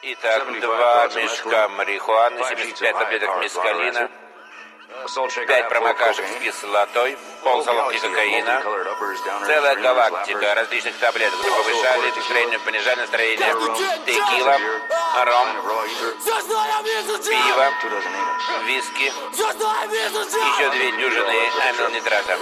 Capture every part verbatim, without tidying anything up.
Итак, два мешка марихуаны, семьдесят пять таблеток мескалина, пять промокашек с кислотой, ползолотки кокаина, целая галактика различных таблеток, которые повышали настроение, понижали настроение, текила, ром, пиво, виски, еще две дюжины аминонитрата.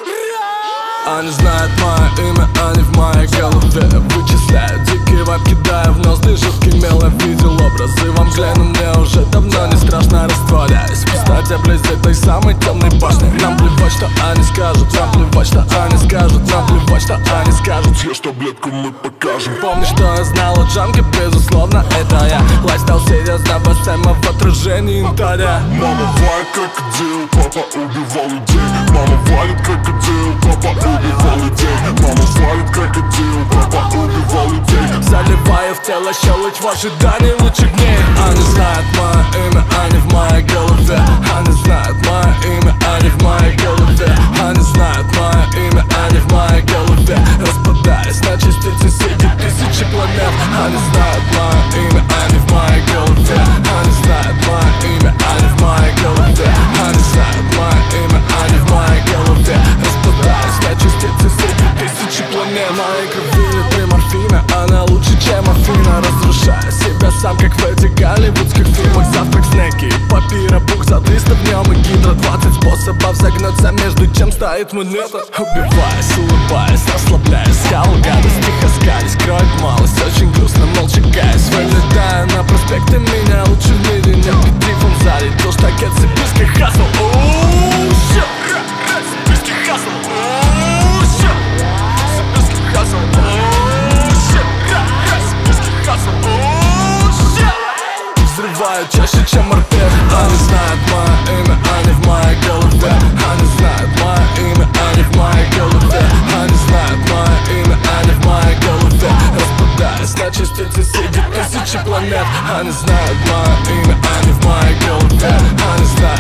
Они знают мое имя, они в моей голове вычисляют дикие вайб, кидая в нос жуткий мелом. Видел образы во мгле, но мне уже давно не страшно. Растворяюсь в пустоте близ этой самой темной башни. Нам плевать, что они скажут, нам плевать, что они скажут, нам плевать, что они скажут. Съешь таблетку, мы покажем. Помни, что я знал о джанке, безусловно, это я. Лайфстайл серьезно, бассейма в отражении янтаря. Мама валит крокодил, папа убивал людей. Мама валит крокодил, папа убивал людей. Мама валит крокодил, папа убивал людей. Заливаю в тело щелочь в ожидании лучших дней. Они знают мое имя, они в моей голове. Они знают мое имя, они в моей голове. Они знают мое имя, они в моей голове. Распадаясь на частицы среди тысячи планет. Они знают мое имя, они в моей голове. Они знают мое имя, они в моей голове. Они знают мое имя, они в моей голове. Распадаясь на частицы среди тысячи планет. Моей крови нет морфина, она лучше, чем афина. Разрушая себя сам, как в этих голливудских фильмах. Завтрак, снеки, папира, бук за триста в нем и гидро. Двадцать способов загнуться, между чем стоит мой метод. Убиваясь, улыбаясь, расслабляясь, скал, гадость, тихо скались, кроет малость, очень грустно, молча каясь. Вылетаю на проспекты, меня лучше в мире нет. Петифон залит, то что кет, сибирский хасл. Ооо, ща, сибирский хасл. Ооо, ща, сибирский хасл. Ооо, ща, сибирский хасл. Ооо, ща. Взрываю чаще, чем морпех. Они знают мое имя, они в моей голове. Они знают мое имя, они в моей голове. Они знают мое имя, они в моей голове. Распадаясь на частицы среди тысячи планет. Они знают мое имя, они в моей голове. Они знают